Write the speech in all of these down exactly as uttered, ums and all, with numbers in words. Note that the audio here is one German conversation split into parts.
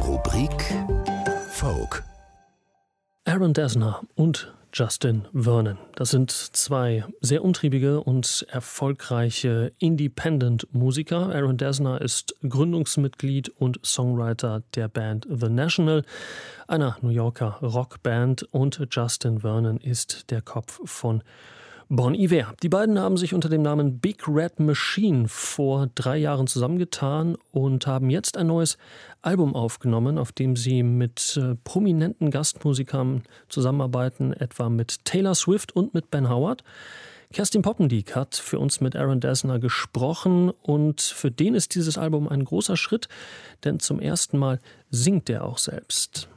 Rubrik Folk. Aaron Dessner und Justin Vernon. Das sind zwei sehr umtriebige und erfolgreiche Independent-Musiker. Aaron Dessner ist Gründungsmitglied und Songwriter der Band The National, einer New Yorker Rockband, und Justin Vernon ist der Kopf von Bon Iver. Die beiden haben sich unter dem Namen Big Red Machine vor drei Jahren zusammengetan und haben jetzt ein neues Album aufgenommen, auf dem sie mit äh, prominenten Gastmusikern zusammenarbeiten, etwa mit Taylor Swift und mit Ben Howard. Kerstin Poppendiek hat für uns mit Aaron Dessner gesprochen und für den ist dieses Album ein großer Schritt, denn zum ersten Mal singt er auch selbst.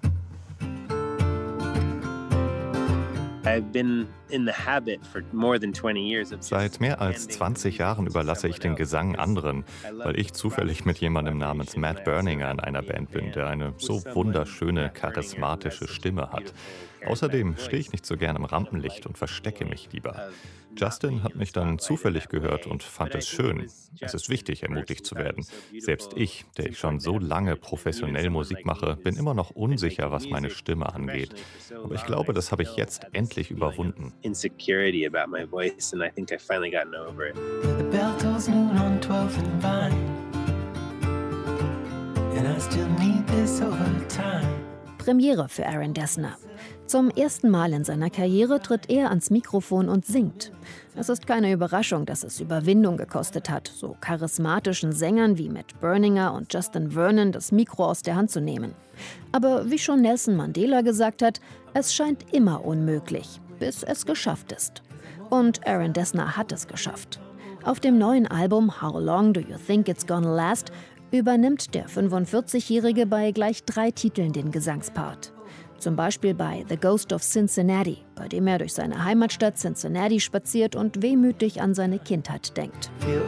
Seit mehr als zwanzig Jahren überlasse ich den Gesang anderen, weil ich zufällig mit jemandem namens Matt Berninger in einer Band bin, der eine so wunderschöne, charismatische Stimme hat. Außerdem stehe ich nicht so gern im Rampenlicht und verstecke mich lieber. Justin hat mich dann zufällig gehört und fand es schön. Es ist wichtig, ermutigt zu werden. Selbst ich, der ich schon so lange professionell Musik mache, bin immer noch unsicher, was meine Stimme angeht. Aber ich glaube, das habe ich jetzt endlich überwunden. The bell tolls noon on twelfth and Vine, and I still need this overtime. Premiere für Aaron Dessner. Zum ersten Mal in seiner Karriere tritt er ans Mikrofon und singt. Es ist keine Überraschung, dass es Überwindung gekostet hat, so charismatischen Sängern wie Matt Berninger und Justin Vernon das Mikro aus der Hand zu nehmen. Aber wie schon Nelson Mandela gesagt hat, es scheint immer unmöglich, bis es geschafft ist. Und Aaron Dessner hat es geschafft. Auf dem neuen Album How Long Do You Think It's Gonna Last übernimmt der fünfundvierzigjährige bei gleich drei Titeln den Gesangspart. Zum Beispiel bei The Ghost of Cincinnati, bei dem er durch seine Heimatstadt Cincinnati spaziert und wehmütig an seine Kindheit denkt.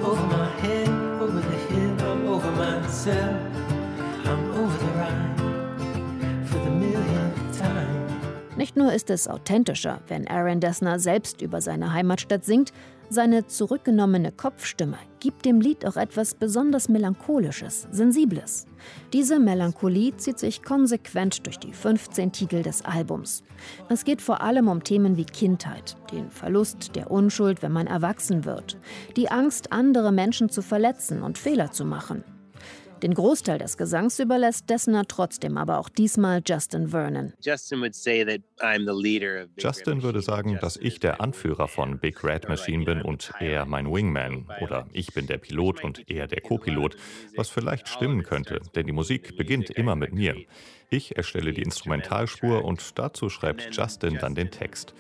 Nicht nur ist es authentischer, wenn Aaron Dessner selbst über seine Heimatstadt singt, seine zurückgenommene Kopfstimme gibt dem Lied auch etwas besonders Melancholisches, Sensibles. Diese Melancholie zieht sich konsequent durch die fünfzehn Titel des Albums. Es geht vor allem um Themen wie Kindheit, den Verlust der Unschuld, wenn man erwachsen wird, die Angst, andere Menschen zu verletzen und Fehler zu machen. Den Großteil des Gesangs überlässt Dessner trotzdem aber auch diesmal Justin Vernon. Justin würde sagen, dass ich der Anführer von Big Red Machine bin und er mein Wingman. Oder ich bin der Pilot und er der Co-Pilot, was vielleicht stimmen könnte, denn die Musik beginnt immer mit mir. Ich erstelle die Instrumentalspur und dazu schreibt Justin dann den Text.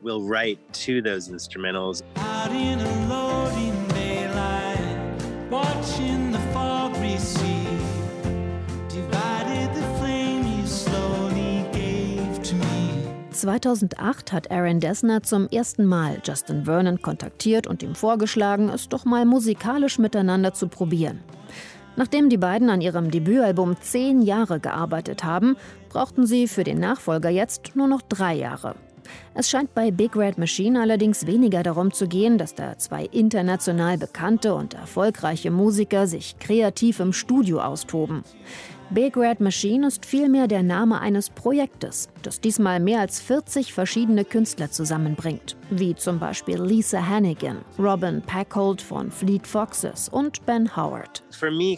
zweitausendacht hat Aaron Dessner zum ersten Mal Justin Vernon kontaktiert und ihm vorgeschlagen, es doch mal musikalisch miteinander zu probieren. Nachdem die beiden an ihrem Debütalbum zehn Jahre gearbeitet haben, brauchten sie für den Nachfolger jetzt nur noch drei Jahre. Es scheint bei Big Red Machine allerdings weniger darum zu gehen, dass da zwei international bekannte und erfolgreiche Musiker sich kreativ im Studio austoben. Big Red Machine ist vielmehr der Name eines Projektes, das diesmal mehr als vierzig verschiedene Künstler zusammenbringt, wie zum Beispiel Lisa Hannigan, Robin Packholt von Fleet Foxes und Ben Howard. Für mich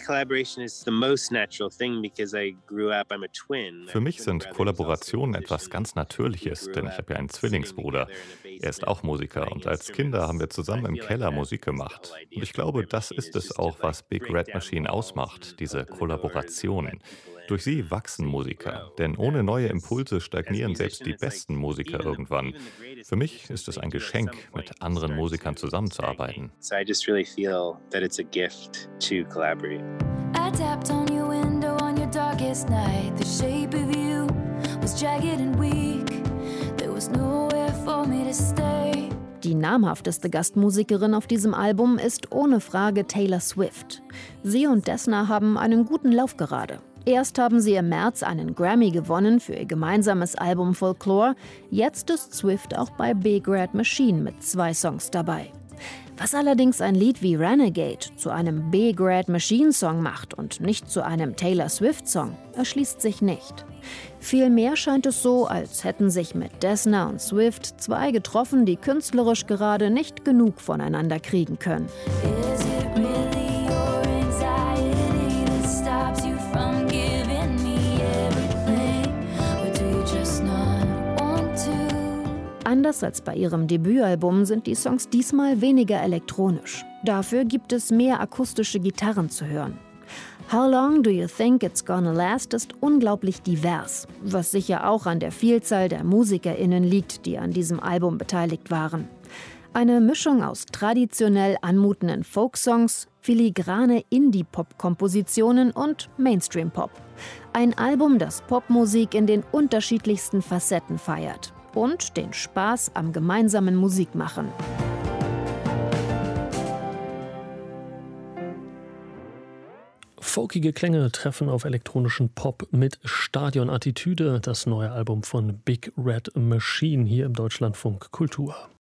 sind Kollaborationen etwas ganz Natürliches, denn ich habe ja einen Zwillingsbruder. Er ist auch Musiker und als Kinder haben wir zusammen im Keller Musik gemacht. Und ich glaube, das ist es auch, was Big Red Machine ausmacht, diese Kollaborationen. Durch sie wachsen Musiker, denn ohne neue Impulse stagnieren selbst die besten Musiker irgendwann. Für mich ist es ein Geschenk, mit anderen Musikern zusammenzuarbeiten. I tapped on your window on your darkest night. The shape of you was jagged and weak. There was nowhere for me to stay. Die namhafteste Gastmusikerin auf diesem Album ist ohne Frage Taylor Swift. Sie und Dessner haben einen guten Lauf gerade. Erst haben sie im März einen Grammy gewonnen für ihr gemeinsames Album Folklore. Jetzt ist Swift auch bei Big Red Machine mit zwei Songs dabei. Was allerdings ein Lied wie Renegade zu einem Big Red Machine Song macht und nicht zu einem Taylor Swift Song, erschließt sich nicht. Vielmehr scheint es so, als hätten sich mit Dessner und Swift zwei getroffen, die künstlerisch gerade nicht genug voneinander kriegen können. Is it really your anxiety that stops you from giving me everything? Or do you just not want to? Anders als bei ihrem Debütalbum sind die Songs diesmal weniger elektronisch. Dafür gibt es mehr akustische Gitarren zu hören. How Long Do You Think It's Gonna Last ist unglaublich divers, was sicher auch an der Vielzahl der MusikerInnen liegt, die an diesem Album beteiligt waren. Eine Mischung aus traditionell anmutenden Folksongs, filigrane Indie-Pop-Kompositionen und Mainstream-Pop. Ein Album, das Popmusik in den unterschiedlichsten Facetten feiert und den Spaß am gemeinsamen Musikmachen. Folkige Klänge treffen auf elektronischen Pop mit Stadionattitüde, das neue Album von Big Red Machine hier im Deutschlandfunk Kultur.